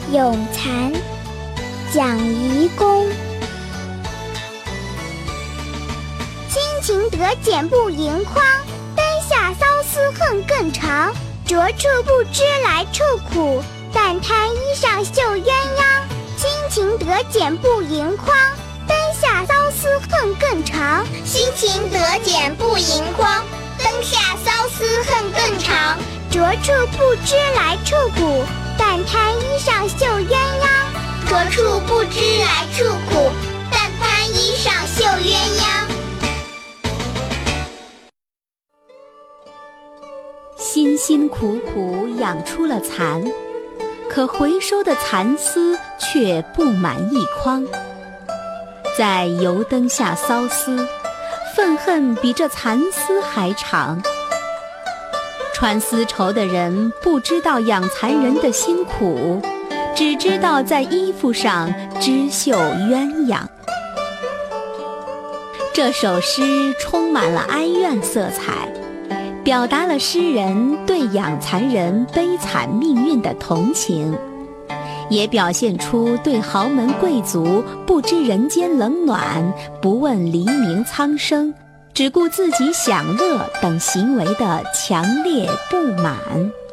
咏蚕，蒋夷公。辛勤得蹇不盈筐，灯下骚丝恨更长。着处不知来处苦，但贪衣上绣鸳鸯。辛勤得蹇不盈筐，灯下骚丝恨更长。 辛勤得蹇不盈筐，灯下骚丝恨更长。 着处不知来处苦，但贪衣上绣鸳鸯。 着处不知来处苦，但贪衣上绣鸳鸯。 辛辛苦苦养出了蚕，可回收的蚕丝却不满一筐。在油灯下骚丝，愤恨比这蚕丝还长。穿丝绸的人不知道养蚕人的辛苦，只知道在衣服上织绣鸳鸯。这首诗充满了哀怨色彩，表达了诗人对养蚕人悲惨命运的同情，也表现出对豪门贵族不知人间冷暖、不问黎明苍生，只顾自己享乐等行为的强烈不满。